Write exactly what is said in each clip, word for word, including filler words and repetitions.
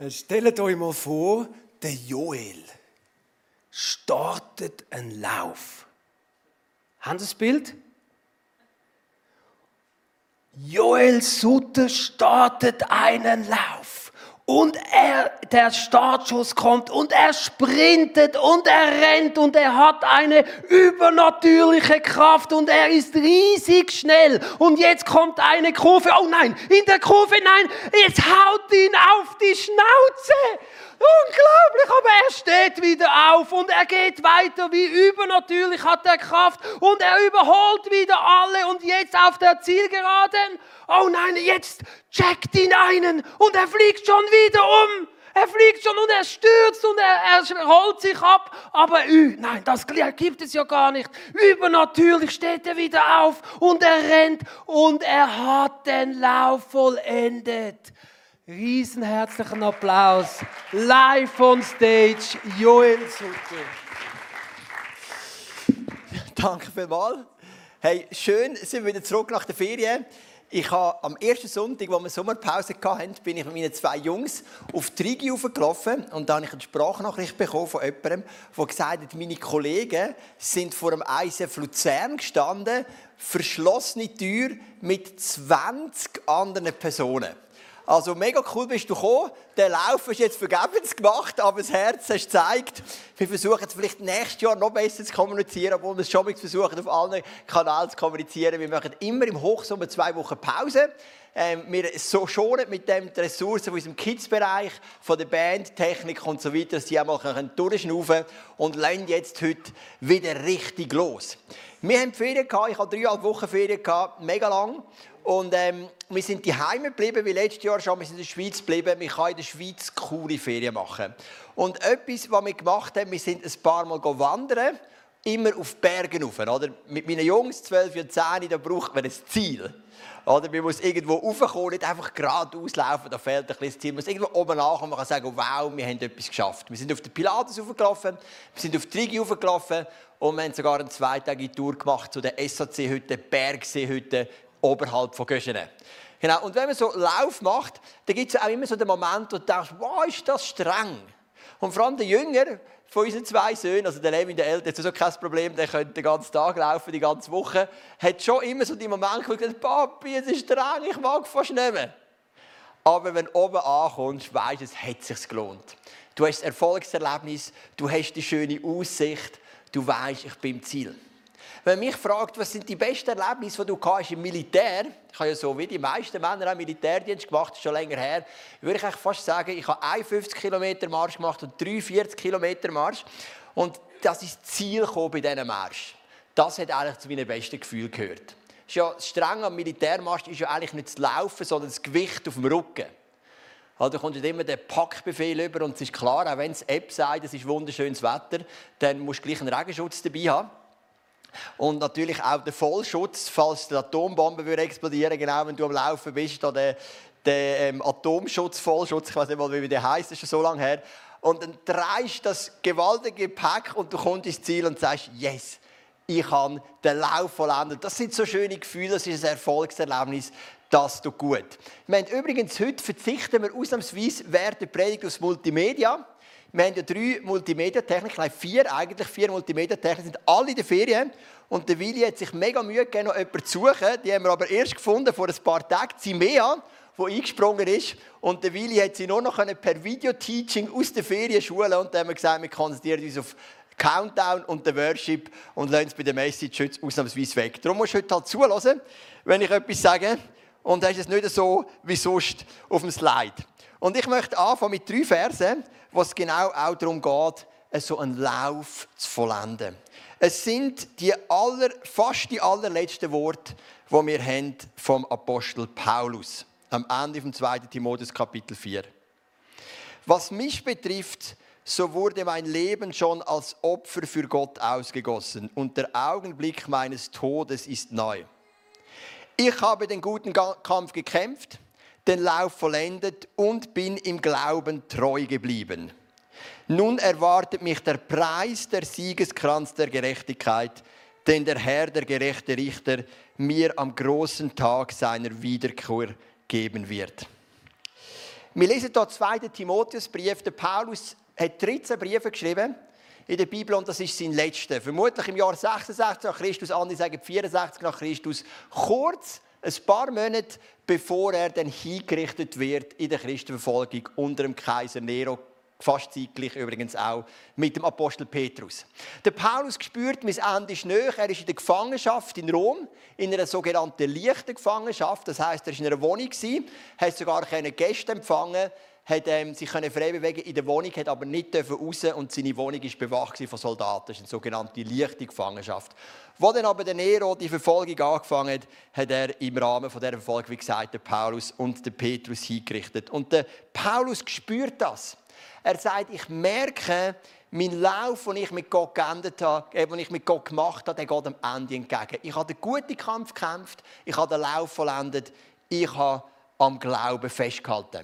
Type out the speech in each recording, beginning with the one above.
Stellt euch mal vor, der Joel startet einen Lauf. Haben Sie das Bild? Joel Sutter startet einen Lauf. Und er, der Startschuss kommt und er sprintet und er rennt und er hat eine übernatürliche Kraft und er ist riesig schnell. Und jetzt kommt eine Kurve. Oh nein, in der Kurve, nein, jetzt haut ihn auf die Schnauze. Unglaublich, aber er steht wieder auf und er geht weiter, wie übernatürlich hat er Kraft und er überholt wieder alle und jetzt auf der Zielgeraden. Oh nein, jetzt checkt ihn einen und er fliegt schon wieder um. Er fliegt schon und er stürzt und er, er rollt sich ab. Aber ü, nein, das gibt es ja gar nicht. Übernatürlich steht er wieder auf und er rennt und er hat den Lauf vollendet. Riesenherzlichen Applaus. Live on stage, Joel Sutter. Danke vielmals. Hey, schön, sind wir wieder zurück nach der Ferien. Ich habe am ersten Sonntag, wo wir Sommerpause hatten, bin ich mit meinen zwei Jungs auf die Rigi hochgelaufen und da habe ich eine Sprachnachricht bekommen von jemandem, der gesagt hat, meine Kollegen sind vor dem I C F Luzern gestanden, verschlossene Tür mit zwanzig anderen Personen. Also mega cool bist du gekommen. Der Lauf ist jetzt vergebens gemacht, aber das Herz hast gezeigt. Wir versuchen es vielleicht nächstes Jahr noch besser zu kommunizieren, obwohl wir es schon versuchen, auf allen Kanälen zu kommunizieren. Wir machen immer im Hochsommer zwei Wochen Pause. Ähm, wir so schonen mit dem die Ressourcen von unserem Kids-Bereich, von der Band, Technik und so weiter, dass sie einmal durchschnaufen können und lassen jetzt heute wieder richtig los. Wir haben Ferien gehabt, ich hatte dreieinhalb Wochen Ferien gehabt, mega lang. Und ähm, wir sind daheim geblieben, wie letztes Jahr schon, wir sind in der Schweiz geblieben. Wir können in der Schweiz coole Ferien machen. Und etwas, was wir gemacht haben, wir sind ein paar Mal wandern, immer auf Bergen rauf. Oder? Mit meinen Jungs, zwölf und zehn, da braucht man ein Ziel. Oder? Man muss irgendwo raufkommen, nicht einfach geradeaus laufen, da fehlt ein bisschen das Ziel. Man muss irgendwo oben nachkommen, man kann sagen, wow, wir haben etwas geschafft. Wir sind auf den Pilatus raufgelaufen, wir sind auf die Rigi raufgelaufen und wir haben sogar eine zweitägige Tour gemacht zu den S A C-Hütten, Bergseehütten, oberhalb von Göschenen. Genau. Und wenn man so Lauf macht, dann gibt es auch immer so den Moment, wo du denkst, wow, ist das streng. Und vor allem der Jünger von unseren zwei Söhnen, also der Levin, der Ältere, hat so kein Problem, der könnte den ganzen Tag laufen, die ganze Woche, hat schon immer so die Momente, wo er gesagt, Papi, es ist streng, ich mag fast nicht mehr. Aber wenn du oben ankommst, weisst du, es hat sich gelohnt. Du hast das Erfolgserlebnis, du hast die schöne Aussicht, du weisst, ich bin im Ziel. Wenn mich fragt, was sind die besten Erlebnisse, die du hast im Militär, ich habe ja so wie die meisten Männer auch Militärdienst gemacht, das ist schon länger her, würde ich eigentlich fast sagen, ich habe einundfünfzig Kilometer Marsch gemacht und dreiundvierzig Kilometer Marsch. Und das ist das Ziel bei diesen Marsch. Das hat eigentlich zu meinen besten Gefühlen gehört. Ist ja streng am Militärmarsch ist ja eigentlich nicht das Laufen, sondern das Gewicht auf dem Rücken. Also, du kommst immer den Packbefehl über und es ist klar, auch wenn es App sagt, es ist wunderschönes Wetter, dann musst du gleich einen Regenschutz dabei haben. Und natürlich auch der Vollschutz, falls die Atombombe explodieren würde, genau wenn du am Laufen bist, der, der ähm, Atomschutz, Vollschutz, ich weiß nicht mal, wie der heisst, das ist schon so lange her. Und dann drehst du das gewaltige Gepäck und du kommst ins Ziel und sagst, yes, ich habe den Lauf vollendet. Das sind so schöne Gefühle, das ist ein Erfolgserlebnis, das tut gut. Wir haben übrigens heute verzichten wir ausnahmsweise während der Predigt aufs Multimedia. Wir haben ja drei Multimedia-Techniken, nein, vier eigentlich, vier Multimedia-Techniken, sind alle in der Ferien. Und der Willi hat sich mega Mühe gegeben, noch jemanden zu suchen. Die haben wir aber erst gefunden, vor ein paar Tagen, Zimea, die eingesprungen ist. Und der Willi hat sie nur noch per Video-Teaching aus der Ferien schulen. Und dann haben wir gesagt, wir konzentrieren uns auf Countdown und den Worship und lassen es bei der Message heute ausnahmsweise weg. Darum musst du heute halt zuhören, wenn ich etwas sage. Und dann ist es nicht so wie sonst auf dem Slide. Und ich möchte anfangen mit drei Versen, wo es genau auch darum geht, so einen Lauf zu vollenden. Es sind die aller, fast die allerletzten Worte, die wir haben vom Apostel Paulus am Ende vom zweiten Timotheus Kapitel vier. Was mich betrifft, so wurde mein Leben schon als Opfer für Gott ausgegossen und der Augenblick meines Todes ist neu. Ich habe den guten Kampf gekämpft, den Lauf vollendet und bin im Glauben treu geblieben. Nun erwartet mich der Preis, der Siegeskranz der Gerechtigkeit, den der Herr, der gerechte Richter, mir am großen Tag seiner Wiederkehr geben wird. Wir lesen hier den zweiten Timotheusbrief. Der Paulus hat dreizehn Briefe geschrieben in der Bibel und das ist sein letzter. Vermutlich im Jahr sechsundsechzig nach Christus, andere sagen vierundsechzig nach Christus. Kurz, ein paar Monate bevor er dann hingerichtet wird in der Christenverfolgung unter dem Kaiser Nero. Fast zeitgleich übrigens auch mit dem Apostel Petrus. Der Paulus spürt, mein Ende ist nahe. Er ist in der Gefangenschaft in Rom, in einer sogenannten leichten Gefangenschaft. Das heisst, er war in einer Wohnung, hat sogar Gäste empfangen, hat ähm, sich frei bewegen in der Wohnung, hat aber nicht raus und seine Wohnung war bewacht von Soldaten. Das ist eine sogenannte leichte Gefangenschaft. Wo dann aber der Nero die Verfolgung angefangen hat, hat er im Rahmen von dieser Verfolgung, wie gesagt, den Paulus und den Petrus hingerichtet. Und der Paulus spürt das. Er sagt, ich merke, mein Lauf, den ich mit Gott geendet habe, äh, den ich mit Gott gemacht habe, der geht am Ende entgegen. Ich habe den guten Kampf gekämpft, ich habe den Lauf vollendet, ich habe am Glauben festgehalten.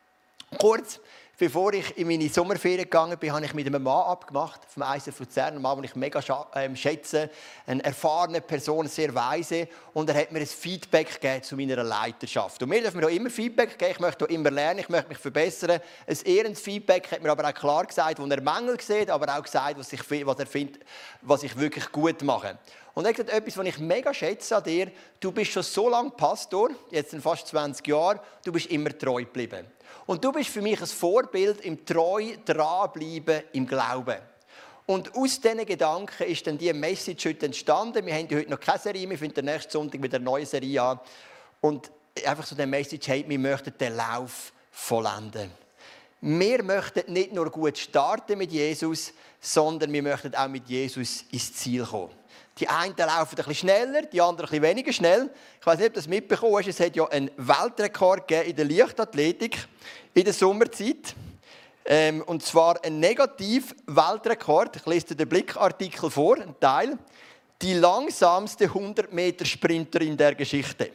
Kurz bevor ich in meine Sommerferien gegangen bin, habe ich mit einem Mann abgemacht, vom I C F Luzern, einen Mann, den ich mega schätze, eine erfahrene Person, sehr weise, und er hat mir ein Feedback gegeben zu meiner Leiterschaft. Und mir dürfen wir auch immer Feedback geben, ich möchte auch immer lernen, ich möchte mich verbessern. Ein ehrendes Feedback hat mir aber auch klar gesagt, wo er Mängel sieht, aber auch gesagt, was, ich, was er findet, was ich wirklich gut mache. Und er hat gesagt, etwas, was ich mega schätze an dir, du bist schon so lange Pastor, jetzt in fast zwanzig Jahren, du bist immer treu geblieben. Und du bist für mich ein Vorbild im treu dranbleiben im Glauben. Und aus diesen Gedanken ist dann diese Message heute entstanden. Wir haben heute noch keine Serie, wir finden nächsten Sonntag wieder eine neue Serie an. Und einfach so die Message, hey, wir möchten den Lauf vollenden. Wir möchten nicht nur gut starten mit Jesus, sondern wir möchten auch mit Jesus ins Ziel kommen. Die einen laufen ein bisschen schneller, die anderen ein bisschen weniger schnell. Ich weiß nicht, ob du das mitbekommen hast. Es hat ja einen Weltrekord gegeben in der Leichtathletik in der Sommerzeit. Ähm, und zwar ein Negativ-Weltrekord. Ich lese dir den Blickartikel vor, ein Teil. Die langsamste hundert Meter Sprinterin der Geschichte.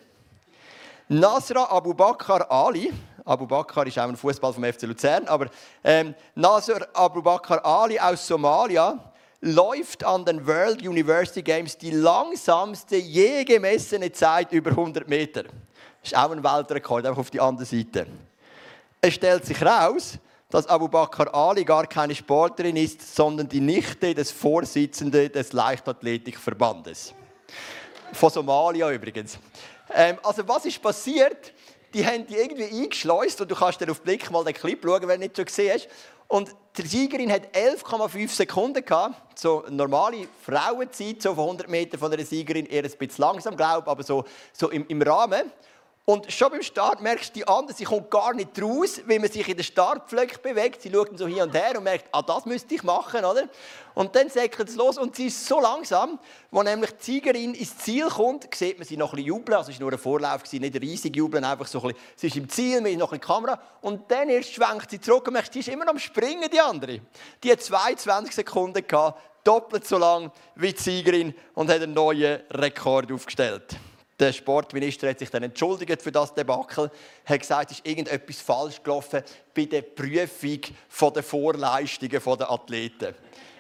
Nasra Abubakar Ali. Abubakar ist auch ein Fußball vom F C Luzern. Aber ähm, Nasra Abubakar Ali aus Somalia läuft an den World University Games die langsamste je gemessene Zeit über hundert Meter. Das ist auch ein Weltrekord, einfach auf die andere Seite. Es stellt sich heraus, dass Abubakar Ali gar keine Sportlerin ist, sondern die Nichte des Vorsitzenden des Leichtathletikverbandes. Von Somalia übrigens. Ähm, also was ist passiert? Die haben die irgendwie eingeschleust und du kannst dann auf den Blick mal den Clip schauen, wenn du nicht schon gesehen hast. Und die Siegerin hat elf Komma fünf Sekunden gehabt. So eine normale Frauenzeit, so von hundert Metern von einer Siegerin, eher ein bisschen langsam, glaube ich, aber so, so im, im Rahmen. Und schon beim Start merkst du, die andere, sie kommt gar nicht raus, wie man sich in den Startpflöcken bewegt. Sie schaut dann so hin und her und merkt, ah, das müsste ich machen, oder? Und dann säckelt es los und sie ist so langsam, als nämlich die Siegerin ins Ziel kommt, sieht man sie noch ein bisschen jubeln. Also es war nur ein Vorlauf, nicht riesig jubeln, einfach so ein bisschen. Sie ist im Ziel, mit noch ein bisschen Kamera. Und dann erst schwenkt sie zurück und merkt, sie ist immer noch am Springen, die andere. Die hat zweiundzwanzig Sekunden gehabt, doppelt so lang wie die Siegerin und hat einen neuen Rekord aufgestellt. Der Sportminister hat sich dann entschuldigt für das Debakel, hat gesagt, es ist irgendetwas falsch gelaufen bei der Prüfung der Vorleistungen der Athleten.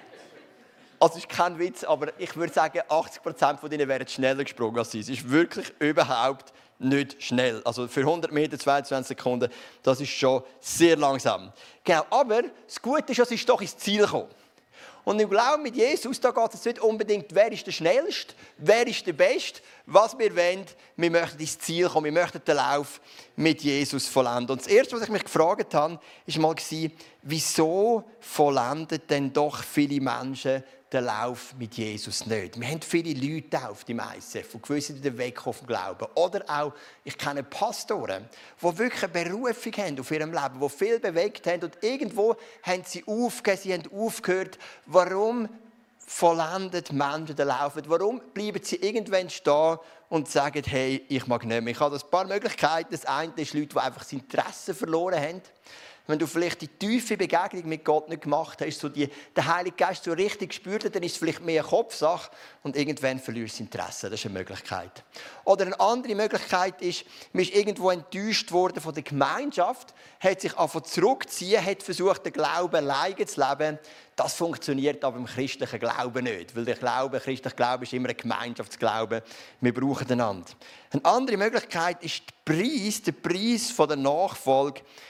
Also es ist kein Witz, aber ich würde sagen, achtzig Prozent von ihnen wären schneller gesprungen als sie. Es ist wirklich überhaupt nicht schnell. Also für hundert Meter zweiundzwanzig Sekunden, das ist schon sehr langsam. Genau, aber das Gute ist, dass sie doch ins Ziel gekommen. Und im Glauben mit Jesus, da geht es nicht unbedingt, wer ist der Schnellste, wer ist der Beste. Was wir wollen, wir möchten ins Ziel kommen, wir möchten den Lauf mit Jesus vollenden. Und das Erste, was ich mich gefragt habe, war mal, wieso vollenden denn doch viele Menschen den Lauf mit Jesus nicht? Wir haben viele Leute auf dem I C F, die gewisse den Weg auf dem Glauben. Oder auch, ich kenne Pastoren, die wirklich eine Berufung haben auf ihrem Leben, die viel bewegt haben und irgendwo haben sie aufgegeben, sie haben aufgehört. Warum vollenden Menschen den Lauf? Warum bleiben sie irgendwann stehen und sagen, hey, ich mag nicht mehr? Ich habe ein paar Möglichkeiten. Das eine ist Leute, die einfach das Interesse verloren haben. Wenn du vielleicht die tiefe Begegnung mit Gott nicht gemacht hast, so die, den Heiligen Geist so richtig gespürt hast, dann ist es vielleicht mehr eine Kopfsache und irgendwann verlierst du das Interesse. Das ist eine Möglichkeit. Oder eine andere Möglichkeit ist, man ist irgendwo enttäuscht worden von der Gemeinschaft, hat sich angefangen zurückzuziehen, hat versucht, den Glauben alleine zu leben. Das funktioniert aber im christlichen Glauben nicht, weil der Glaube, der christliche Glaube ist immer ein Gemeinschaftsglaube. Wir brauchen einander. Eine andere Möglichkeit ist der Preis, der Preis von der Nachfolge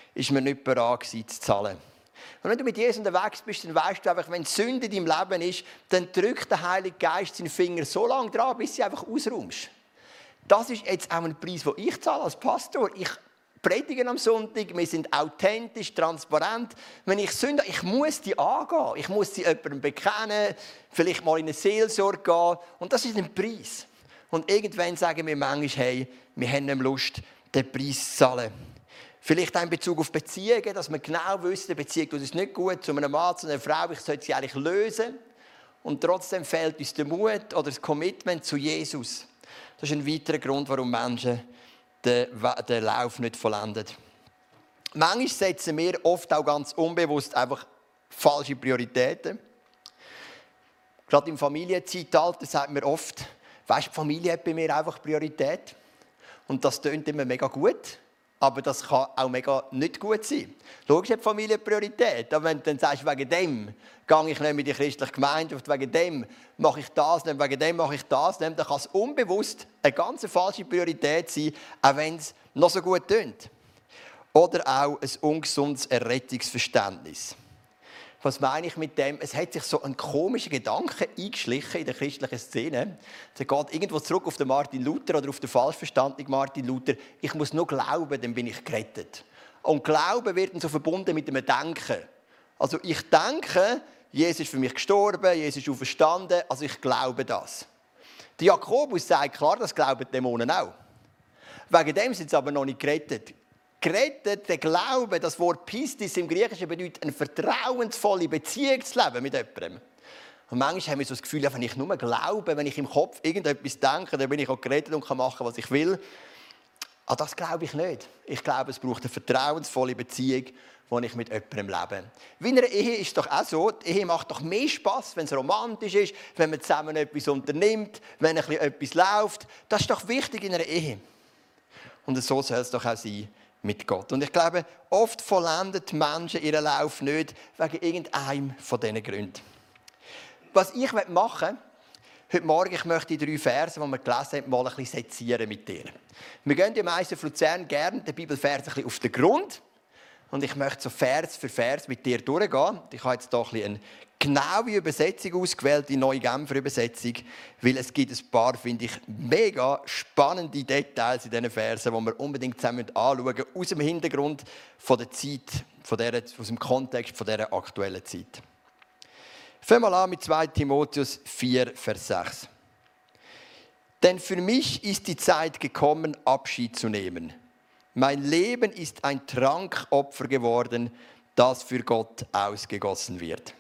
ist man nicht bereit gewesen, zu zahlen. Und wenn du mit Jesus unterwegs bist, dann weißt du einfach, wenn Sünde in deinem Leben ist, dann drückt der Heilige Geist seinen Finger so lange dran, bis sie einfach ausräumst. Das ist jetzt auch ein Preis, den ich zahle als Pastor. Ich predige am Sonntag, wir sind authentisch, transparent. Wenn ich Sünde habe, ich muss die angehen. Ich muss sie jemandem bekennen, vielleicht mal in eine Seelsorge gehen. Und das ist ein Preis. Und irgendwann sagen wir manchmal, hey, wir haben nicht Lust, den Preis zu zahlen. Vielleicht auch in Bezug auf Beziehungen, dass wir genau wissen, die Beziehung tut uns nicht gut zu einem Mann, zu einer Frau, ich sollte sie eigentlich lösen. Und trotzdem fehlt uns der Mut oder das Commitment zu Jesus. Das ist ein weiterer Grund, warum Menschen den, den Lauf nicht vollenden. Manchmal setzen wir oft auch ganz unbewusst einfach falsche Prioritäten. Gerade im Familienzeitalter sagt man oft, weisst, die Familie hat bei mir einfach Priorität. Und das klingt immer mega gut. Aber das kann auch mega nicht gut sein. Logisch hat die Familie Priorität. Aber wenn du dann sagst, wegen dem gehe ich nicht mit der christlichen Gemeinde, wegen dem mache ich das nicht, wegen dem mache ich das nicht, dann kann es unbewusst eine ganz falsche Priorität sein, auch wenn es noch so gut tönt. Oder auch ein ungesundes Errettungsverständnis. Was meine ich mit dem? Es hat sich so ein komischer Gedanke eingeschlichen in der christlichen Szene. Der geht irgendwo zurück auf den Martin Luther oder auf den falsch verstandenen Martin Luther. Ich muss nur glauben, dann bin ich gerettet. Und Glauben wird dann so verbunden mit dem Denken. Also ich denke, Jesus ist für mich gestorben, Jesus ist auferstanden, also ich glaube das. Der Jakobus sagt klar, das glauben die Dämonen auch. Wegen dem sind sie aber noch nicht gerettet. Gerettet, der Glaube, das Wort Pistis im Griechischen bedeutet, eine vertrauensvolle Beziehung zu leben mit jemandem. Und manchmal haben wir so das Gefühl, wenn ich nur glaube, wenn ich im Kopf irgendetwas denke, dann bin ich auch gerettet und kann machen, was ich will. Aber das glaube ich nicht. Ich glaube, es braucht eine vertrauensvolle Beziehung, die ich mit jemandem lebe. Wie in einer Ehe ist es doch auch so, die Ehe macht doch mehr Spass, wenn es romantisch ist, wenn man zusammen etwas unternimmt, wenn ein bisschen etwas läuft. Das ist doch wichtig in einer Ehe. Und so soll es doch auch sein mit Gott. Und ich glaube, oft vollenden die Menschen ihren Lauf nicht wegen irgendeinem von diesen Gründen. Was ich machen möchte, heute Morgen, ich möchte die drei Verse, die wir gelesen haben, mal ein bisschen sezieren mit dir. Wir gehen ja meistens auf Luzern gerne den Bibelvers ein bisschen auf den Grund. Und ich möchte so Vers für Vers mit dir durchgehen. Ich habe jetzt hier ein bisschen eine genaue Übersetzung ausgewählt, die neue Genfer Übersetzung, weil es gibt ein paar, finde ich, mega spannende Details in diesen Versen, die wir unbedingt zusammen anschauen müssen, aus dem Hintergrund von der Zeit, von der, aus dem Kontext von dieser aktuellen Zeit. Fangen wir an mit zweiter Timotheus vier, Vers sechs. Denn für mich ist die Zeit gekommen, Abschied zu nehmen. Mein Leben ist ein Trankopfer geworden, das für Gott ausgegossen wird.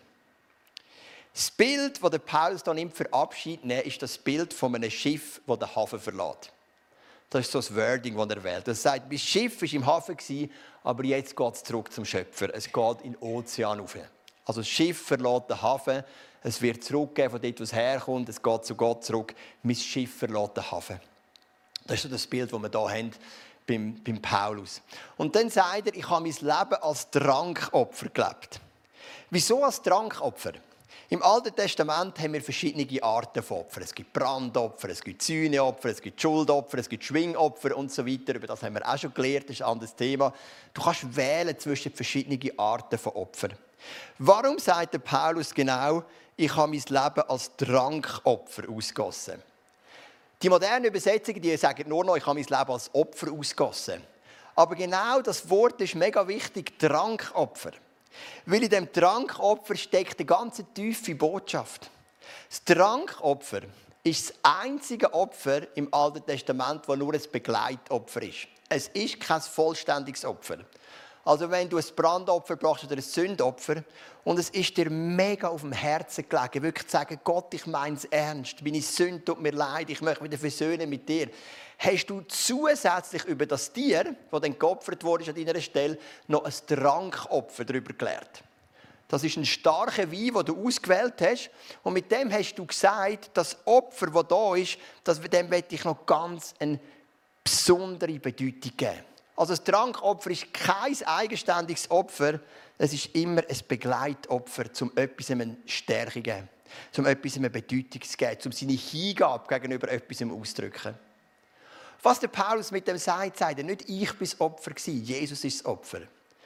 Das Bild, das Paulus hier nimmt für Abschied nehmen, ist das Bild von einem Schiff, das den Hafen verlässt. Das ist so das Wording, das er wählt. Er sagt, das Schiff war im Hafen, aber jetzt geht es zurück zum Schöpfer. Es geht in den Ozean rauf. Also das Schiff verlässt den Hafen, es wird zurückgehen von dort, wo es herkommt, es geht zu Gott zurück. Mein Schiff verlässt den Hafen. Das ist so das Bild, das wir hier haben beim, beim Paulus. Und dann sagt er, ich habe mein Leben als Trankopfer gelebt. Wieso als Trankopfer? Im Alten Testament haben wir verschiedene Arten von Opfern. Es gibt Brandopfer, es gibt Sühneopfer, es gibt Schuldopfer, es gibt Schwingopfer und so weiter. Über das haben wir auch schon gelernt, das ist ein anderes Thema. Du kannst wählen zwischen verschiedenen Arten von Opfern. Warum sagt der Paulus genau, ich habe mein Leben als Trankopfer ausgegossen? Die modernen Übersetzungen die sagen nur noch, ich habe mein Leben als Opfer ausgegossen. Aber genau das Wort ist mega wichtig, Trankopfer. Weil in diesem Trankopfer steckt eine ganz tiefe Botschaft. Das Trankopfer ist das einzige Opfer im Alten Testament, das nur ein Begleitopfer ist. Es ist kein vollständiges Opfer. Also wenn du ein Brandopfer brauchst oder ein Sündopfer und es ist dir mega auf dem Herzen gelegen, wirklich zu sagen, Gott, ich meine es ernst, meine Sünde tut mir leid, ich möchte wieder versöhnen mit dir, hast du zusätzlich über das Tier, das dann geopfert wurde an deiner Stelle, noch ein Trankopfer darüber gelehrt. Das ist ein starker Wein, den du ausgewählt hast und mit dem hast du gesagt, das Opfer, das da ist, das, dem möchte ich noch ganz eine besondere Bedeutung geben. Also das Trankopfer ist kein eigenständiges Opfer, es ist immer ein Begleitopfer, um etwas eine Stärke zu geben, um etwas eine Bedeutung zu geben, um seine Hingabe gegenüber etwas auszudrücken. Was der Paulus mit dem sagt, sagt er nicht, ich war das Opfer, Jesus ist das Opfer.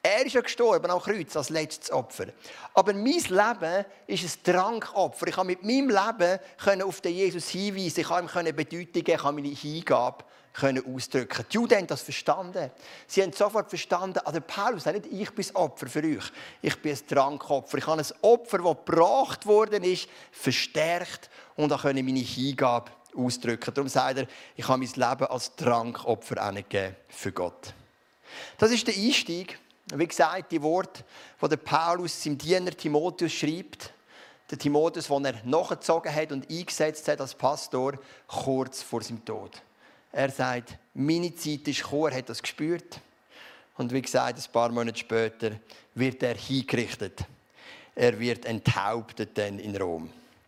Er ist ja gestorben am Kreuz als letztes Opfer. Aber mein Leben ist ein Drankopfer. Ich kann mit meinem Leben auf den Jesus hinweisen, ich kann ihm Bedeutung geben, ich kann meine Hingabe ausdrücken. Die Juden haben das verstanden. Sie haben sofort verstanden, ah, der Paulus sagt nicht, ich bin das Opfer für euch. Ich bin ein Drankopfer. Ich habe ein Opfer, das gebracht worden ist, verstärkt und dann kann ich meine Hingabe ausdrücken. Darum sagt er, ich habe mein Leben als Drankopfer angegeben für Gott. Das ist der Einstieg. Wie gesagt, die Worte, die der Paulus seinem Diener Timotheus schreibt. Der Timotheus, den er nachgezogen hat und eingesetzt hat als Pastor, kurz vor seinem Tod. Er sagt, meine Zeit ist gekommen, er hat das gespürt. Und wie gesagt, ein paar Monate später wird er hingerichtet. Er wird enthauptet dann in Rom.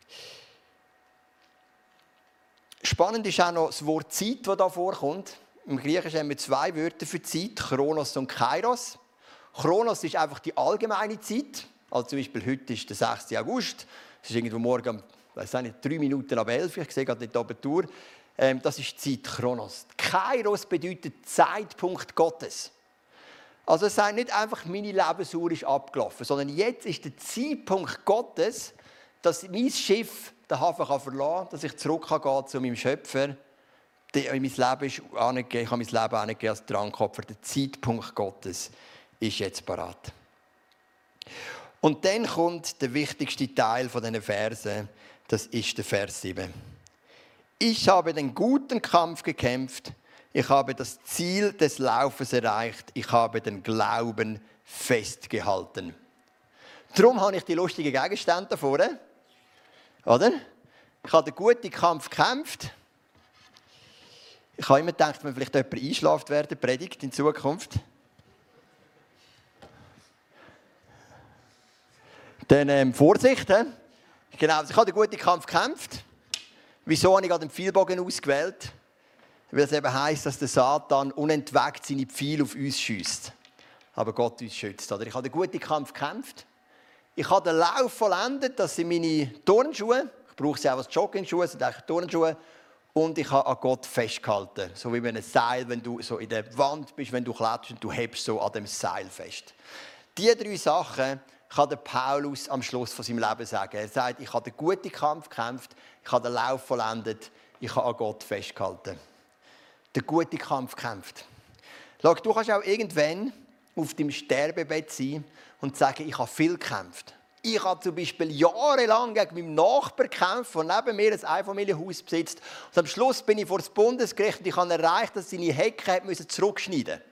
Spannend ist auch noch das Wort Zeit, das hier vorkommt. Im Griechischen haben wir zwei Wörter für Zeit, Chronos und Kairos. Chronos ist einfach die allgemeine Zeit. Also zum Beispiel heute ist der sechste August. Es ist irgendwo morgen, weiß nicht, drei Minuten ab elf. Ich sehe gerade die Tour. Ähm, das ist Zeit, Chronos. Kairos bedeutet Zeitpunkt Gottes. Also es sagt nicht einfach, meine Lebensuhr ist abgelaufen, sondern jetzt ist der Zeitpunkt Gottes, dass mein Schiff den Hafen kann verlassen kann, dass ich zurückgehen kann zu meinem Schöpfer. Mein Leben ist angegeben, ich habe mein Leben angegeben als Drankopfer. Der Zeitpunkt Gottes ist jetzt parat. Und dann kommt der wichtigste Teil dieser Verse, das ist der Vers sieben. Ich habe den guten Kampf gekämpft, ich habe das Ziel des Laufes erreicht, ich habe den Glauben festgehalten. Darum habe ich die lustigen Gegenstände da vorne. Oder? Ich habe den guten Kampf gekämpft. Ich habe immer gedacht, wenn vielleicht jemand einschläft während der Predigt in Zukunft. Dann ähm, Vorsicht. He? Genau, also ich habe den guten Kampf gekämpft. Wieso habe ich den Pfeilbogen ausgewählt? Weil es eben heisst, dass der Satan unentwegt seine Pfeile auf uns schiesst. Aber Gott uns schützt. Oder? Ich habe den guten Kampf gekämpft. Ich habe den Lauf vollendet, das sind meine Turnschuhe. Ich brauche sie auch als Joggingschuhe, das sind eigentlich Turnschuhe. Und ich habe an Gott festgehalten. So wie bei einem Seil, wenn du so in der Wand bist, wenn du kletterst und du hebst so an dem Seil fest. Diese drei Sachen kann der Paulus am Schluss von seinem Leben sagen. Er sagt, ich habe den guten Kampf gekämpft, ich habe den Lauf vollendet, ich habe an Gott festgehalten. Der gute Kampf gekämpft. Schau, du kannst auch irgendwann auf deinem Sterbebett sein und sagen, ich habe viel gekämpft. Ich habe zum Beispiel jahrelang gegen meinen Nachbarn gekämpft, der neben mir ein Einfamilienhaus besitzt. Und am Schluss bin ich vor das Bundesgericht und ich habe erreicht, dass seine Hecke zurückschneiden musste.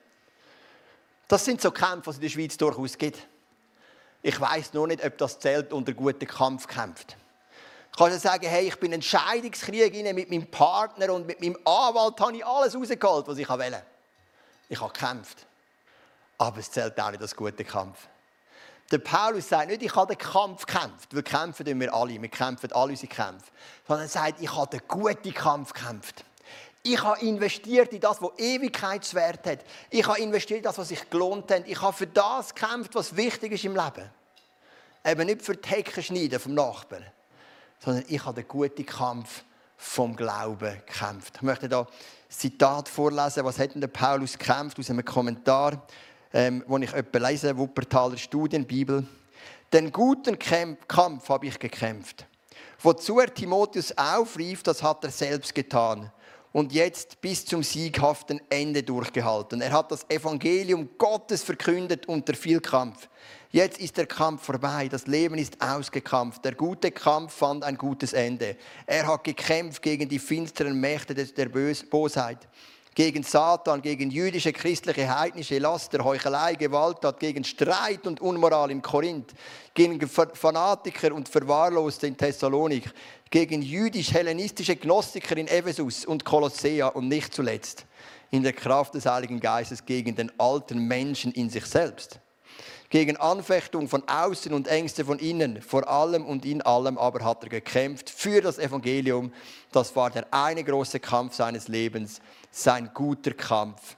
Das sind so Kämpfe, die es in der Schweiz durchaus gibt. Ich weiss nur nicht, ob das zählt unter guten Kampf kämpft. Ich kann sagen, hey, ich bin in einen Scheidungskrieg mit meinem Partner und mit meinem Anwalt habe ich alles rausgeholt, was ich wollte. Ich habe gekämpft. Aber es zählt auch nicht als guter Kampf. Der Paulus sagt nicht, ich habe den Kampf gekämpft. Wir kämpfen wir alle, wir kämpfen alle unsere Kämpfe. Sondern er sagt, ich habe den guten Kampf gekämpft. Ich habe investiert in das, was Ewigkeitswert hat. Ich habe investiert in das, was sich gelohnt hat. Ich habe für das gekämpft, was wichtig ist im Leben. Eben nicht für die Hecke schneiden vom Nachbarn, sondern ich habe den guten Kampf vom Glauben gekämpft. Ich möchte hier ein Zitat vorlesen. Was hat denn der Paulus gekämpft aus einem Kommentar, ähm, den ich etwa lese, Wuppertaler Studienbibel. Den guten Kampf habe ich gekämpft. Wozu er Timotheus aufrief, das hat er selbst getan. Und jetzt bis zum sieghaften Ende durchgehalten. Er hat das Evangelium Gottes verkündet unter viel Kampf. Jetzt ist der Kampf vorbei, das Leben ist ausgekampft. Der gute Kampf fand ein gutes Ende. Er hat gekämpft gegen die finsteren Mächte der Bosheit, gegen Satan, gegen jüdische, christliche, heidnische Laster, Heuchelei, Gewalttat, gegen Streit und Unmoral in Korinth, gegen Fanatiker und Verwahrloste in Thessalonik, gegen jüdisch-hellenistische Gnostiker in Ephesus und Kolossea und nicht zuletzt in der Kraft des Heiligen Geistes gegen den alten Menschen in sich selbst. Gegen Anfechtung von außen und Ängste von innen, vor allem und in allem aber hat er gekämpft für das Evangelium. Das war der eine große Kampf seines Lebens, sein guter Kampf.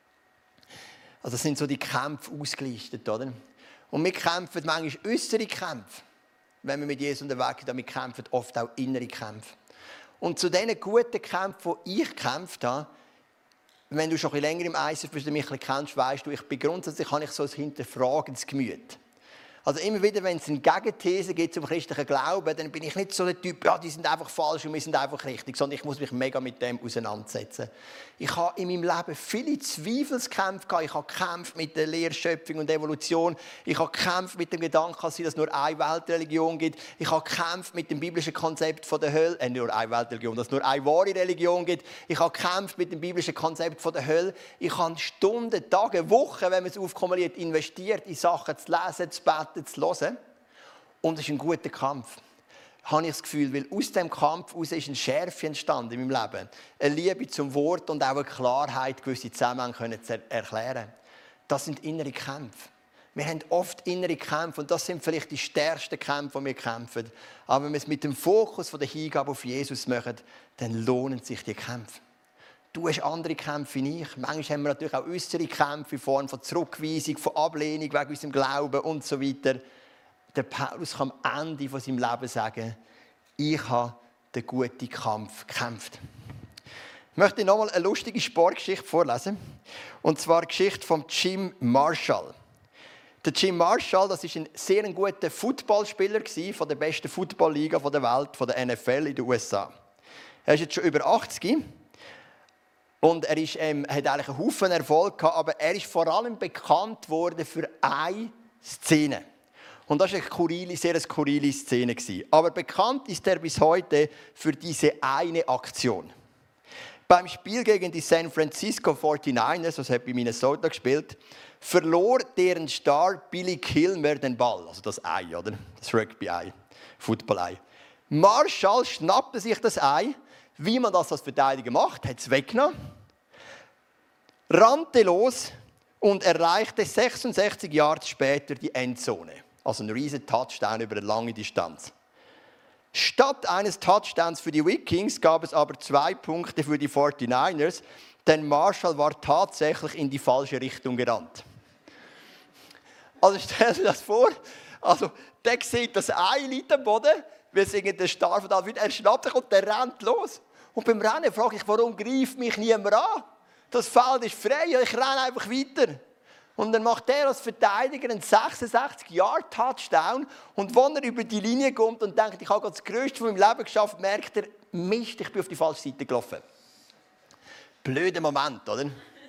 Also das sind so die Kämpfe ausgelistet, oder? Und wir kämpfen manchmal äußere Kämpfe, wenn wir mit Jesus unterwegs sind. Wir kämpfen oft auch innere Kämpfe. Und zu diesen guten Kämpfen, die ich gekämpft habe, wenn du schon ein bisschen länger im I C F bist und mich ein bisschen kennst, weißt du, ich bin grundsätzlich habe ich so ein hinterfragendes Gemüt. Also immer wieder, wenn es eine Gegenthese gibt zum christlichen Glauben, dann bin ich nicht so der Typ, ja, die sind einfach falsch und wir sind einfach richtig, sondern ich muss mich mega mit dem auseinandersetzen. Ich habe in meinem Leben viele Zweifelskämpfe gehabt. Ich habe gekämpft mit der Lehrschöpfung und Evolution. Ich habe gekämpft mit dem Gedanken, dass es nur eine Weltreligion gibt. Ich habe gekämpft mit dem biblischen Konzept von der Hölle, äh, nur eine Weltreligion, dass es nur eine wahre Religion gibt. Ich habe gekämpft mit dem biblischen Konzept von der Hölle. Ich habe Stunden, Tage, Wochen, wenn man es aufkumuliert, investiert in Sachen zu lesen, zu beten, zu hören. Und es ist ein guter Kampf. Habe ich das Gefühl, weil aus diesem Kampf heraus ist eine Schärfe entstanden in meinem Leben. Eine Liebe zum Wort und auch eine Klarheit, gewisse Zusammenhänge zu erklären. Das sind innere Kämpfe. Wir haben oft innere Kämpfe und das sind vielleicht die stärksten Kämpfe, die wir kämpfen. Aber wenn wir es mit dem Fokus von der Hingabe auf Jesus machen, dann lohnen sich die Kämpfe. Du hast andere Kämpfe wie ich. Manchmal haben wir natürlich auch äußere Kämpfe in Form von Zurückweisung, von Ablehnung wegen unserem Glauben und so weiter. Der Paulus kann am Ende von seinem Leben sagen, ich habe den guten Kampf gekämpft. Ich möchte noch mal eine lustige Sportgeschichte vorlesen. Und zwar die Geschichte von Jim Marshall. Der Jim Marshall, das ist ein sehr guter Footballspieler von der besten Footballliga der Welt, von der N F L in den U S A. Er ist jetzt schon über achtzig. Und er ist, ähm, hat eigentlich einen Haufen Erfolg gehabt, aber er ist vor allem bekannt worden für eine Szene. Und das war eine skurrile, sehr skurrile Szene. Aber bekannt ist er bis heute für diese eine Aktion. Beim Spiel gegen die San Francisco forty-niners, das hat bei Minnesota gespielt, verlor deren Star Billy Kilmer den Ball. Also das Ei, oder? Das Rugby-Ei, Football-Ei. Marshall schnappte sich das Ei, wie man das als Verteidiger macht, hat es weggenommen, rannte los und erreichte sechsundsechzig Yards später die Endzone. Also ein riesen Touchdown über eine lange Distanz. Statt eines Touchdowns für die Vikings gab es aber zwei Punkte für die forty-niners, denn Marshall war tatsächlich in die falsche Richtung gerannt. Also stell dir das vor, also der sieht das Ei liegt am Boden, weil es irgendein Star von da wird, er schnappt sich und der rennt los. Und beim Rennen frage ich, warum greift mich niemand an? Das Feld ist frei, ich renne einfach weiter. Und dann macht er als Verteidiger einen sechsundsechzig Yard Touchdown. Und wenn er über die Linie kommt und denkt, ich habe das Größte von meinem Leben geschafft, merkt er, Mist, ich bin auf die falsche Seite gelaufen. Blöder Moment, oder?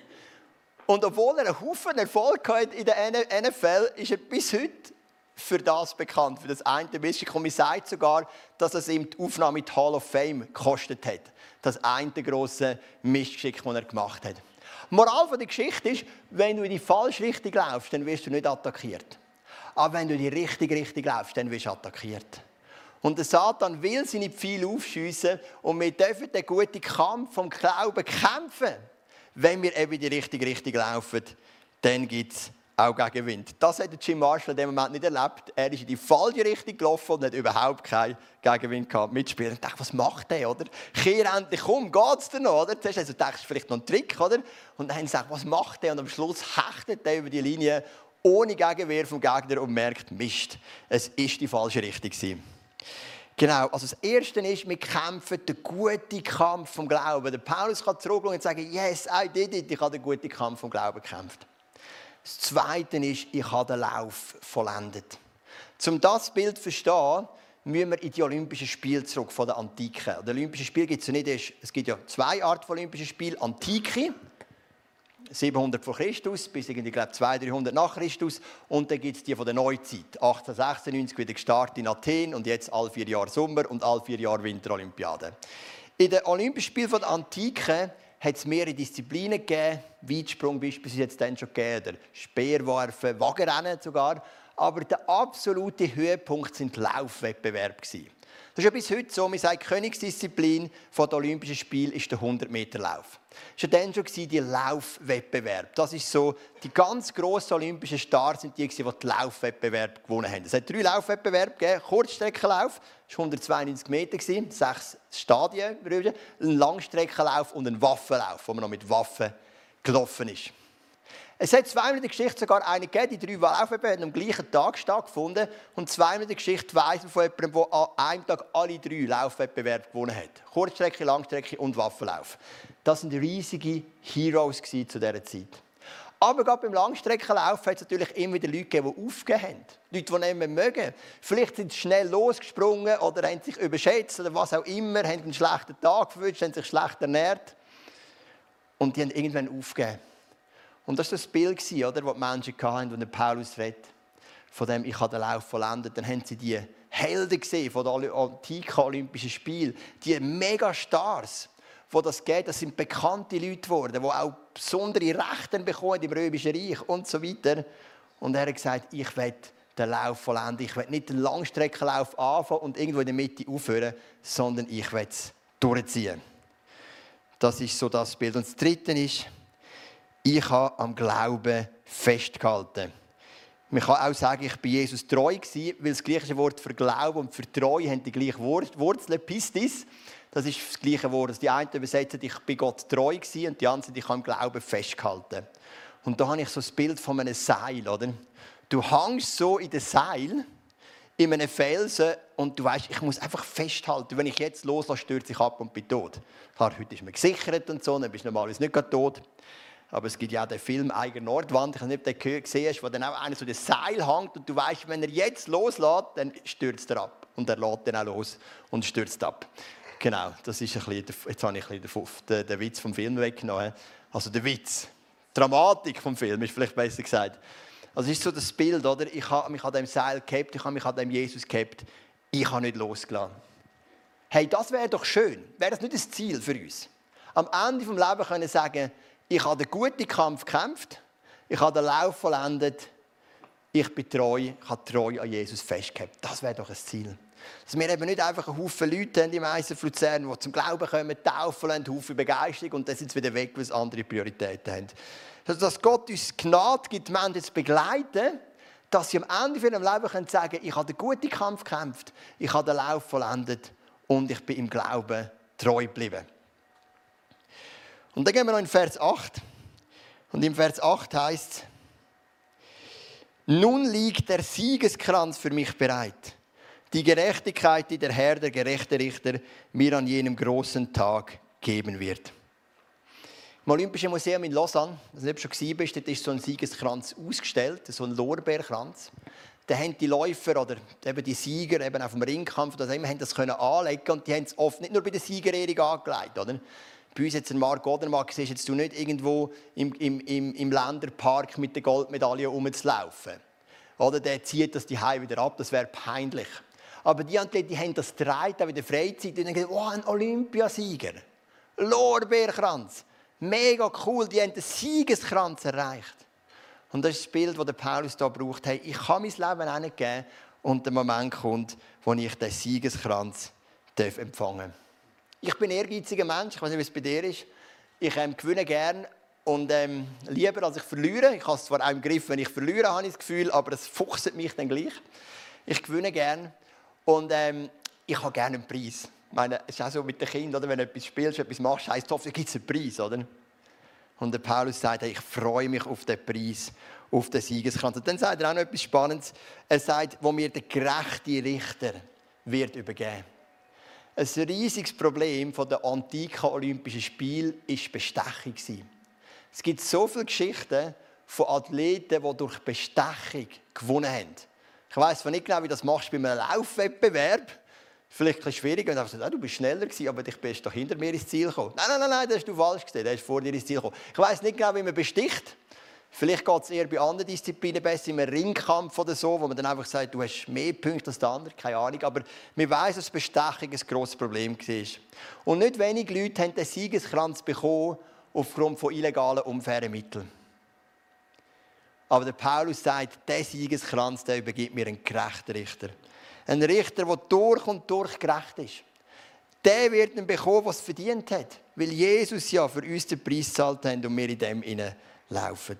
Und obwohl er einen Haufen Erfolg hat in der N F L, ist er bis heute für das bekannt, für das eine Mistgeschick. Und man sagt sogar, dass es ihm die Aufnahme in die Hall of Fame gekostet hat. Das eine grosse Mistgeschick, das er gemacht hat. Die Moral der Geschichte ist, wenn du in die falsche Richtung laufst, dann wirst du nicht attackiert. Aber wenn du in die richtige Richtung laufst, dann wirst du attackiert. Und der Satan will seine Pfeile aufschiessen und wir dürfen den guten Kampf vom Glauben kämpfen. Wenn wir eben in die richtige Richtung laufen, dann gibt es auch Gegenwind. Das hat Jim Marshall in dem Moment nicht erlebt. Er ist in die falsche Richtung gelaufen und hat überhaupt keinen Gegenwind gehabt mitspielen. Ich dachte, was macht der, oder? Kehr endlich um, geht's dir noch, oder? Zuerst also denkst du vielleicht noch einen Trick, oder? Und dann haben sie gesagt, was macht der? Und am Schluss hechtet er über die Linie ohne Gegenwehr vom Gegner und merkt, Mist, es ist die falsche Richtung gewesen. Genau, also das Erste ist, wir kämpfen den guten Kampf vom Glauben. Der Paulus kann zurückschauen und sagen, yes, I did it, ich habe den guten Kampf vom Glauben gekämpft. Das Zweite ist, ich habe den Lauf vollendet. Um das Bild zu verstehen, müssen wir in die Olympischen Spiele zurück von der Antike. Die Olympischen Spiele gibt es ja nicht erst. Es gibt ja zwei Arten von Olympischen Spielen. Antike, siebenhundert vor Christus bis ich glaube zweihundert, dreihundert nach Christus. Und dann gibt es die von der Neuzeit. achtzehnhundertsechsundneunzig wieder gestartet in Athen und jetzt alle vier Jahre Sommer und alle vier Jahre Winterolympiade. In den Olympischen Spielen von der Antike hat es mehrere Disziplinen gegeben, Weitsprung beispielsweise jetzt dann schon gegeben, Speerwerfen, Wagenrennen sogar. Aber der absolute Höhepunkt sind die Laufwettbewerbe. Das ist ja bis heute so, man sagt, die Königsdisziplin der Olympischen Spiele ist der hundert Meter Lauf. Das war dann schon die Laufwettbewerbe. Das ist so, die ganz grossen olympischen Stars sind die, die die Laufwettbewerbe gewonnen haben. Es hat drei Laufwettbewerbe gegeben. Kurzstreckenlauf, das war hundertzweiundneunzig Meter, sechs Stadien, ein Langstreckenlauf und ein Waffenlauf, wo man noch mit Waffen gelaufen ist. Es hat zweimal in der Geschichte sogar eine gegeben, die drei Laufwettbewerbe haben am gleichen Tag stattgefunden. Und zweimal in der Geschichte weiss man von jemandem, der an einem Tag alle drei Laufwettbewerbe gewonnen hat. Kurzstrecke, Langstrecke und Waffenlauf. Das waren riesige Heroes zu dieser Zeit. Aber gerade beim Langstreckenlauf hat es natürlich immer wieder Leute gegeben, die aufgegeben haben. Leute, die nicht mehr mögen. Vielleicht sind sie schnell losgesprungen oder haben sich überschätzt oder was auch immer, haben einen schlechten Tag verwünscht, haben sich schlecht ernährt. Und die haben irgendwann aufgegeben. Und das war das Bild, oder, das die Menschen hatten, als Paulus redet. Von dem, ich habe den Lauf vollendet. Dann haben sie die Helden gesehen von den antiken Olympischen Spielen. Die Megastars, die das geht. Das sind bekannte Leute geworden, die auch besondere Rechte bekommen im Römischen Reich und so weiter. Und er hat gesagt, ich will den Lauf vollenden. Ich will nicht den Langstreckenlauf anfangen und irgendwo in der Mitte aufhören, sondern ich will es durchziehen. Das ist so das Bild. Und das Dritte ist, ich habe am Glauben festgehalten. Man kann auch sagen, ich war Jesus treu gewesen, weil das griechische Wort für Glauben und für Treue haben die gleiche Wurzel, Pistis. Das ist das gleiche Wort. Also die einen übersetzen, ich bin Gott treu gewesen, und die anderen, ich habe am Glauben festgehalten. Und da habe ich so das Bild von einem Seil, oder? Du hängst so in dem Seil, in einem Felsen, und du weißt, ich muss einfach festhalten. Wenn ich jetzt loslasse, stürze ich ab und bin tot. Klar, heute ist man gesichert und so, dann bist du normalerweise nicht gerade tot. Aber es gibt ja auch den Film «Eiger Nordwand», ich weiß nicht, ob du den gesehen hast, wo dann auch einer so das Seil hängt und du weißt, wenn er jetzt loslässt, dann stürzt er ab. Und er lässt dann auch los und stürzt ab. Genau, das ist ein bisschen, jetzt habe ich ein bisschen den, den Witz vom Film weggenommen. Also der Witz, die Dramatik vom Film ist vielleicht besser gesagt. Also es ist so das Bild, oder? Ich habe mich an dem Seil gehabt, ich habe mich an dem Jesus gehabt, ich habe nicht losgelassen. Hey, das wäre doch schön. Wäre das nicht das Ziel für uns? Am Ende des Lebens können wir sagen, ich habe den guten Kampf gekämpft, ich habe den Lauf vollendet, ich bin treu, ich habe treu an Jesus festgehalten. Das wäre doch ein Ziel. Dass wir eben nicht einfach einen Haufen Leute haben im I C F Luzern, die zum Glauben kommen, taufen lassen, einen Haufen Begeisterung und dann sind sie wieder weg, weil sie andere Prioritäten haben. Also, dass Gott uns Gnade gibt, Menschen zu begleiten, dass sie am Ende von ihrem Leben können sagen, ich habe den guten Kampf gekämpft, ich habe den Lauf vollendet und ich bin im Glauben treu geblieben. Und dann gehen wir noch in Vers acht. Und im Vers acht heißt es, nun liegt der Siegeskranz für mich bereit. Die Gerechtigkeit, die der Herr, der gerechte Richter, mir an jenem großen Tag geben wird. Im Olympischen Museum in Lausanne, das nicht schon gewesen bist, dort ist so ein Siegeskranz ausgestellt, so ein Lorbeerkranz. Da haben die Läufer oder eben die Sieger eben auf dem Ringkampf das immer, haben das können anlegen und die haben es oft nicht nur bei der Siegerehrung angelegt, oder? Bei uns jetzt ein Marc Odermatt, siehst jetzt du nicht irgendwo im, im, im, im Länderpark mit der Goldmedaille rumzulaufen. Oder der zieht das die Hause wieder ab, das wäre peinlich. Aber die Athleten, die haben das getragen, auch in der Freizeit, und dann gesagt, oh, ein Olympiasieger, Lorbeerkranz, mega cool, die haben den Siegeskranz erreicht. Und das ist das Bild, das Paulus hier braucht. Hey, ich kann mein Leben auch nicht geben und der Moment kommt, wo ich den Siegeskranz empfangen darf. Ich bin ein ehrgeiziger Mensch, ich weiß nicht, wie es bei dir ist. Ich ähm, gewinne gerne und ähm, lieber, als ich verliere. Ich habe es zwar auch im Griff, wenn ich verliere, habe ich das Gefühl, aber es fuchset mich dann gleich. Ich gewinne gerne und ähm, ich habe gerne einen Preis. Ich meine, es ist auch so mit den Kindern, oder? Wenn du etwas spielst, etwas machst, heisst es, gibt es einen Preis, oder? Und der Paulus sagt, hey, ich freue mich auf den Preis, auf den Siegeskranz. Und dann sagt er auch noch etwas Spannendes. Er sagt, wo mir der gerechte Richter wird übergeben. Ein riesiges Problem der antiken Olympischen Spiele war Bestechung. Es gibt so viele Geschichten von Athleten, die durch Bestechung gewonnen haben. Ich weiss nicht genau, wie du das machst bei einem Laufwettbewerb. Vielleicht ein bisschen schwierig, wenn du sagst, du bist schneller gewesen, aber du bist doch hinter mir ins Ziel gekommen. Nein, nein, nein, nein, das hast du falsch gesehen, der ist vor dir ins Ziel gekommen. Ich weiss nicht genau, wie man besticht. Vielleicht geht es eher bei anderen Disziplinen besser, im Ringkampf oder so, wo man dann einfach sagt, du hast mehr Punkte als der andere, keine Ahnung. Aber wir wissen, dass Bestechung ein grosses Problem war. Und nicht wenige Leute haben den Siegeskranz bekommen aufgrund von illegalen, unfairen Mitteln. Aber der Paulus sagt, der Siegeskranz, der übergibt mir einen gerechten Richter. Ein Richter, der durch und durch gerecht ist. Der wird ihn bekommen, was er verdient hat. Weil Jesus ja für uns den Preis gezahlt hat und wir in dem hineinlaufen.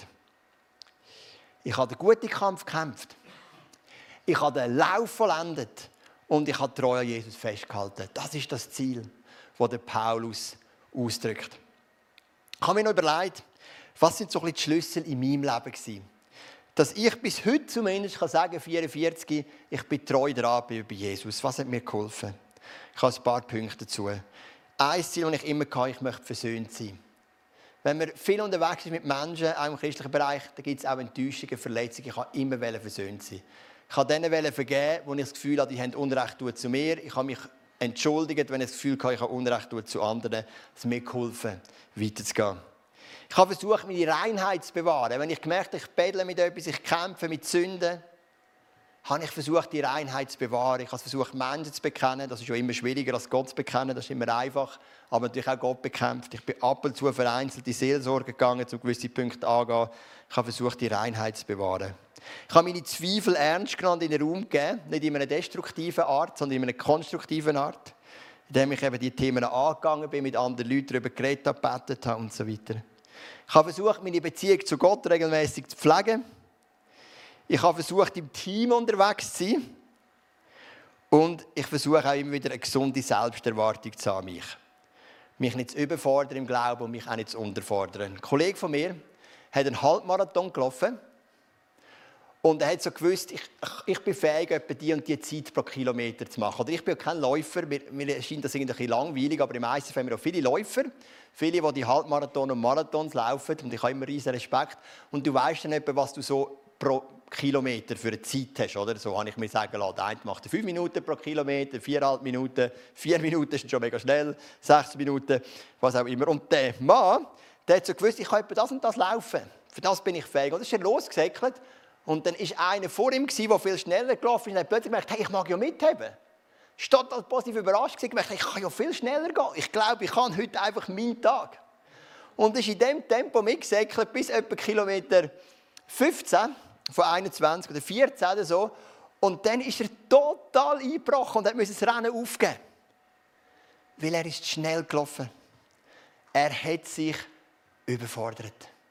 Ich habe den guten Kampf gekämpft. Ich habe den Lauf vollendet. Und ich habe treu an Jesus festgehalten. Das ist das Ziel, das der Paulus ausdrückt. Ich habe mir noch überlegt, was sind so ein bisschen die Schlüssel in meinem Leben gewesen? Dass ich bis heute zumindest kann sagen, vierundvierzig, ich bin treu dran bei Jesus. Was hat mir geholfen? Ich habe ein paar Punkte dazu. ein Ziel, das ich immer hatte, ich möchte versöhnt sein. Wenn man viel unterwegs ist mit Menschen, auch im christlichen Bereich, da gibt es auch Enttäuschungen, Verletzungen. Ich wollte immer versöhnt sein. Ich wollte denen vergeben, wo ich das Gefühl hatte, die haben Unrecht tun zu mir. Ich habe mich entschuldigt, wenn ich das Gefühl hatte, ich habe Unrecht tun zu anderen. Es hat mir geholfen, weiterzugehen. Ich habe versucht, meine Reinheit zu bewahren. Wenn ich gemerkt habe, ich bettele mit etwas, ich kämpfe mit Sünden, habe ich versucht, die Reinheit zu bewahren. Ich habe versucht, Menschen zu bekennen. Das ist ja immer schwieriger, als Gott zu bekennen. Das ist immer einfach. Aber natürlich auch Gott bekämpft. Ich bin ab und zu vereinzelt in Seelsorge gegangen, um gewisse Punkte anzugehen. Ich habe versucht, die Reinheit zu bewahren. Ich habe meine Zweifel ernst genommen in den Raum gegeben. Nicht in einer destruktiven Art, sondern in einer konstruktiven Art. Indem ich eben die Themen angegangen bin, mit anderen Leuten darüber geredet habe, gebetet habe und so weiter. Ich habe versucht, meine Beziehung zu Gott regelmäßig zu pflegen. Ich habe versucht, im Team unterwegs zu sein. Und ich versuche auch immer wieder eine gesunde Selbsterwartung zu haben. Mich, mich nicht zu überfordern im Glauben und mich auch nicht zu unterfordern. Ein Kollege von mir hat einen Halbmarathon gelaufen. Und er hat so gewusst, ich, ich bin fähig, etwa die und die Zeit pro Kilometer zu machen. Oder ich bin ja kein Läufer, mir, mir scheint das irgendwie ein bisschen langweilig, aber im meisten haben wir auch viele Läufer. Viele, die die Halbmarathon und Marathons laufen. Und ich habe immer riesen Respekt. Und du weißt dann etwa, was du so pro Kilometer für eine Zeit hast, oder? So habe ich mir sagen lassen, der eine macht fünf Minuten pro Kilometer, viereinhalb Minuten, vier Minuten ist schon mega schnell, sechs Minuten, was auch immer. Und der Mann, der hat so gewusst, ich kann etwa das und das laufen. Für das bin ich fähig. Und dann ist er losgesäckelt. Und dann war einer vor ihm, der viel schneller gelaufen ist, und hat plötzlich gemerkt, hey, ich mag ja mitheben. Ich war total positiv überrascht und gemerkt, ich kann ja viel schneller gehen. Ich glaube, ich kann heute einfach meinen Tag. Und ist in diesem Tempo mitgesäckelt bis etwa Kilometer fünfzehn, von einundzwanzig oder vierzehn oder so. Und dann ist er total eingebrochen und musste das Rennen aufgeben. Weil er ist schnell gelaufen. Er hat sich überfordert.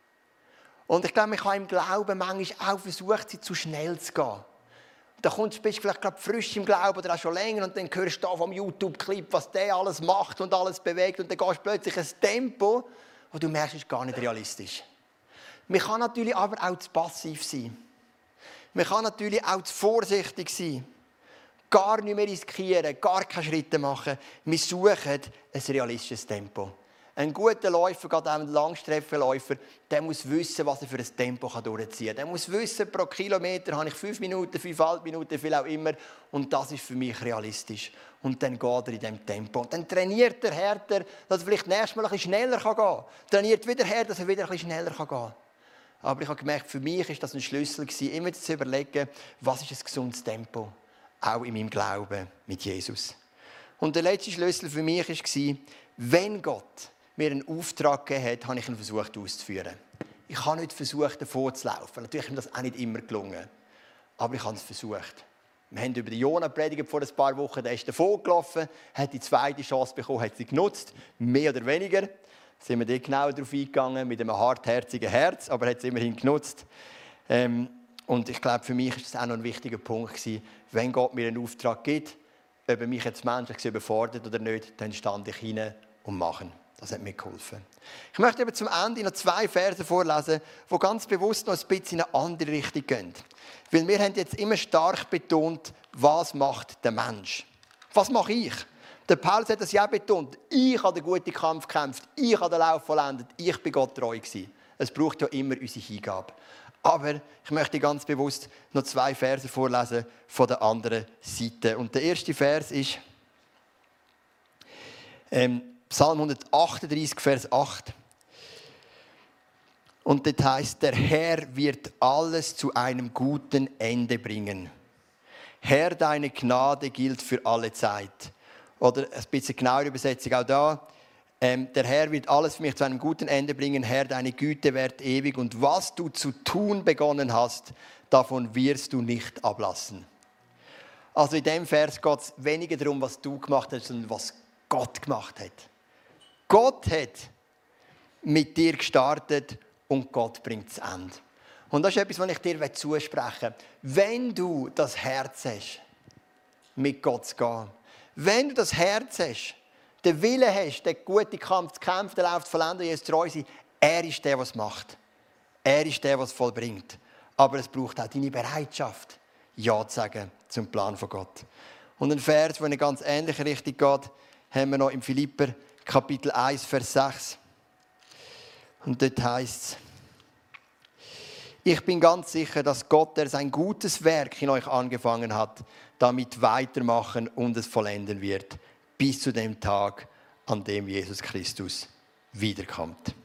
Und ich glaube, man kann im Glauben manchmal auch versuchen, zu schnell zu gehen. Da kommst, bist du vielleicht gerade frisch im Glauben oder auch schon länger und dann hörst du da vom YouTube-Clip, was der alles macht und alles bewegt und dann gehst du plötzlich ein Tempo, wo du merkst, es ist gar nicht realistisch. Man kann natürlich aber auch zu passiv sein. Man kann natürlich auch zu vorsichtig sein. Gar nicht mehr riskieren, gar keine Schritte machen. Wir suchen ein realistisches Tempo. Ein guter Läufer, gerade auch ein Langstreckenläufer, der muss wissen, was er für ein Tempo durchziehen kann. Der muss wissen, pro Kilometer habe ich fünf Minuten, fünfeinhalb Minuten, viel auch immer. Und das ist für mich realistisch. Und dann geht er in diesem Tempo. Und dann trainiert er härter, dass er vielleicht nächstes Mal ein bisschen schneller gehen kann. Trainiert wieder härter, dass er wieder ein bisschen schneller gehen kann. Aber ich habe gemerkt, für mich war das ein Schlüssel, immer zu überlegen, was ist ein gesundes Tempo, auch in meinem Glauben mit Jesus. Und der letzte Schlüssel für mich war, wenn Gott mir einen Auftrag gegeben hat, habe ich ihn versucht auszuführen. Ich habe nicht versucht, davon zu laufen. Natürlich ist mir das auch nicht immer gelungen. Aber ich habe es versucht. Wir haben über den Jona predigt vor ein paar Wochen. Der ist davon gelaufen, hat die zweite Chance bekommen, hat sie genutzt, mehr oder weniger. Da sind wir dort genauer darauf eingegangen, mit einem hartherzigen Herz, aber hat es immerhin genutzt. Ähm, und ich glaube, für mich war das auch noch ein wichtiger Punkt gewesen, wenn Gott mir einen Auftrag gibt, ob er mich jetzt menschlich überfordert oder nicht, dann stand ich hinein und mache. Das hat mir geholfen. Ich möchte aber zum Ende noch zwei Verse vorlesen, die ganz bewusst noch ein bisschen in eine andere Richtung gehen. Weil wir haben jetzt immer stark betont, was macht der Mensch? Was mache ich? Der Paulus hat das ja betont. Ich habe den guten Kampf gekämpft. Ich habe den Lauf vollendet. Ich bin Gott treu gewesen. Es braucht ja immer unsere Hingabe. Aber ich möchte ganz bewusst noch zwei Verse vorlesen von der anderen Seite. Und der erste Vers ist ähm, Psalm hundertachtunddreißig, Vers acht. Und das heißt, der Herr wird alles zu einem guten Ende bringen. Herr, deine Gnade gilt für alle Zeit. Oder ein bisschen genauere Übersetzung auch da. Ähm, der Herr wird alles für mich zu einem guten Ende bringen. Herr, deine Güte währt ewig. Und was du zu tun begonnen hast, davon wirst du nicht ablassen. Also in diesem Vers geht es weniger darum, was du gemacht hast, sondern was Gott gemacht hat. Gott hat mit dir gestartet und Gott bringt es zu Ende. Und das ist etwas, was ich dir zusprechen will. Wenn du das Herz hast, mit Gott zu gehen, wenn du das Herz hast, den Willen hast, den guten Kampf zu kämpfen, den Lauf zu vollenden, Jesus treu sein, er ist der, der es macht. Er ist der, der es vollbringt. Aber es braucht auch deine Bereitschaft, Ja zu sagen zum Plan von Gott. Und ein Vers, der in eine ganz ähnliche Richtung geht, haben wir noch im Philipper Kapitel eins, Vers sechs. Und dort heisst es: Ich bin ganz sicher, dass Gott, der sein gutes Werk in euch angefangen hat, damit weitermachen und es vollenden wird, bis zu dem Tag, an dem Jesus Christus wiederkommt.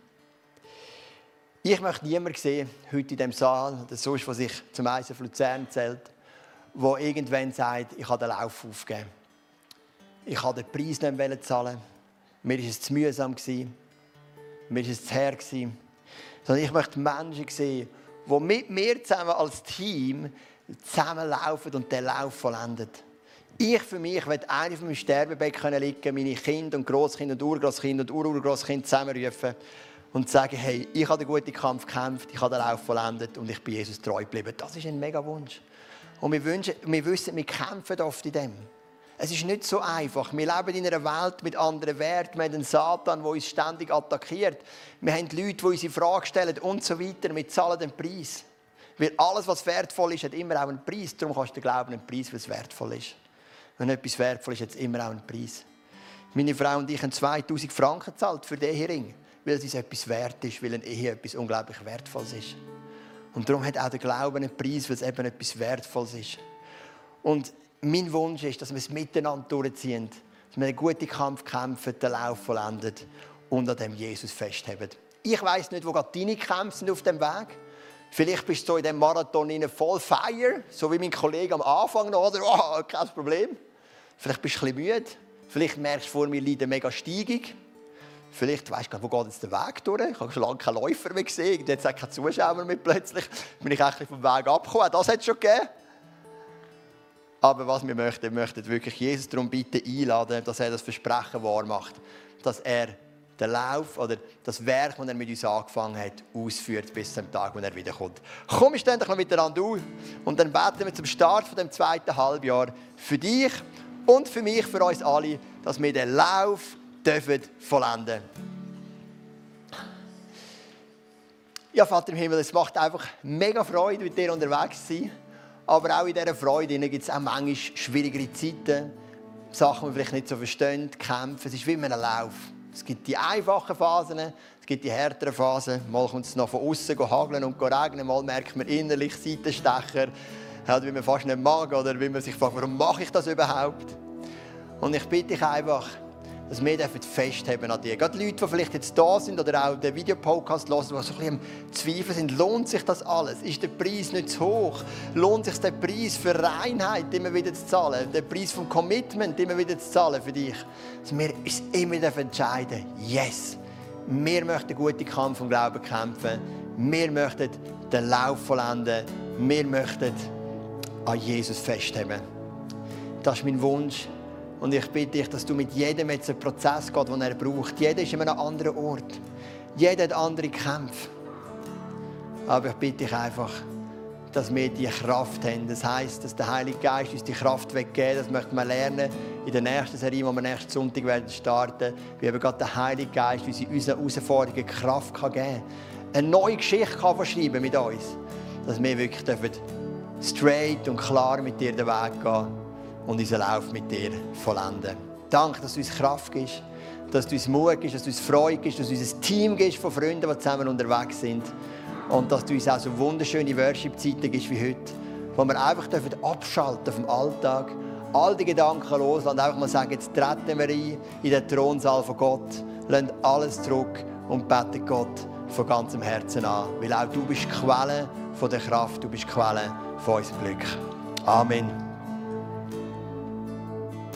Ich möchte niemanden sehen, heute in diesem Saal, oder sonst, der sich zum I C F Luzern zählt, der irgendwann sagt, ich habe den Lauf aufgegeben. Ich wollte den Preis nicht zahlen. Mir war es zu mühsam. Mir war es zu hart. Sondern ich möchte Menschen sehen, die mit mir zusammen als Team zusammenlaufen und den Lauf vollenden. Ich für mich werde einer auf meinem Sterbebett liegen, meine Kinder und Grosskinder und Urgroßkinder und Ururgroßkinder zusammenrufen und sagen, hey, ich habe den guten Kampf gekämpft, ich habe den Lauf vollendet und ich bin Jesus treu geblieben. Das ist ein mega Wunsch. Und wir, wünschen, wir wissen, wir kämpfen oft in dem. Es ist nicht so einfach. Wir leben in einer Welt mit anderen Werten. Wir haben einen Satan, der uns ständig attackiert. Wir haben Leute, die uns in Frage stellen und so weiter. Wir zahlen den Preis. Weil alles, was wertvoll ist, hat immer auch einen Preis. Darum kannst du glauben, einen Preis, weil es wertvoll ist. Wenn etwas wertvoll ist, hat es immer auch einen Preis. Meine Frau und ich haben zweitausend Franken gezahlt für den Ehering, weil es uns etwas wert ist, weil eine Ehe etwas unglaublich Wertvolles ist. Und darum hat auch der Glaube einen Preis, weil es eben etwas Wertvolles ist. Und mein Wunsch ist, dass wir es miteinander durchziehen, dass wir einen guten Kampf kämpfen, den Lauf vollenden und an dem Jesus festhalten. Ich weiss nicht, wo deine Kämpfe sind auf dem Weg. Vielleicht bist du in diesem Marathon voll Feier, so wie mein Kollege am Anfang noch, oder? Oh, kein Problem. Vielleicht bist du ein bisschen müde. Vielleicht merkst du, vor mir liegt eine mega Steigung. Vielleicht weisst du, wo geht jetzt der Weg durch? Ich habe schon lange keinen Läufer mehr gesehen. Jetzt hat keine Zuschauer mehr plötzlich. Bin ich eigentlich vom Weg abgekommen. Das hat es schon gegeben. Aber was wir möchten, wir möchten wirklich Jesus darum bitten einladen, dass er das Versprechen wahr macht. Dass er den Lauf oder das Werk, das er mit uns angefangen hat, ausführt bis zum Tag, wo er wiederkommt. Komm, wir stehen doch noch miteinander auf und dann beten wir zum Start von dem zweiten Halbjahr für dich und für mich, für uns alle, dass wir den Lauf dürfen vollenden. Ja, Vater im Himmel, es macht einfach mega Freude, mit dir unterwegs zu sein. Aber auch in dieser Freude gibt es auch manchmal schwierigere Zeiten, Sachen, die wir vielleicht nicht so verstehen, Kämpfe. Es ist wie ein Lauf. Es gibt die einfachen Phasen, es gibt die härteren Phasen. Mal kommt es noch von außen hageln und regnen, mal merkt man innerlich Seitenstecher, wie man fast nicht mag oder wie man sich fragt, warum mache ich das überhaupt? Und ich bitte dich einfach, dass wir festhalten an dir. Gerade Leute, die vielleicht jetzt da sind oder auch den Videopodcast hören, die so ein bisschen am Zweifeln sind, lohnt sich das alles? Ist der Preis nicht zu hoch? Lohnt sich der Preis für Reinheit immer wieder zu zahlen? Der Preis vom Commitment immer wieder zu zahlen für dich? Dass wir uns immer entscheiden, yes, wir möchten einen guten Kampf vom Glauben kämpfen. Wir möchten den Lauf vollenden. Wir möchten an Jesus festhalten. Das ist mein Wunsch. Und ich bitte dich, dass du mit jedem jetzt einen Prozess gehst, den er braucht. Jeder ist an einem anderen Ort. Jeder hat andere Kämpfe. Aber ich bitte dich einfach, dass wir die Kraft haben. Das heisst, dass der Heilige Geist uns die Kraft weggeben. Das möchten wir lernen in der nächsten Serie, die wir nächsten Sonntag werden starten. Wie eben gerade der Heilige Geist uns in unseren Herausforderungen Kraft geben kann. Eine neue Geschichte kann schreiben mit uns. Dass wir wirklich straight und klar mit dir den Weg gehen und unseren Lauf mit dir vollenden. Danke, dass du uns Kraft gibst, dass du uns Mut gibst, dass du uns Freude gibst, dass du uns ein Team gibst von Freunden, die zusammen unterwegs sind. Und dass du uns auch so wunderschöne Worship-Zeiten gibst wie heute, wo wir einfach abschalten vom Alltag, all die Gedanken loslassen und einfach mal sagen, jetzt treten wir ein in den Thronsaal von Gott, lassen alles zurück und beten Gott von ganzem Herzen an. Weil auch du bist Quelle von der Kraft, du bist Quelle von unserem Glück. Amen.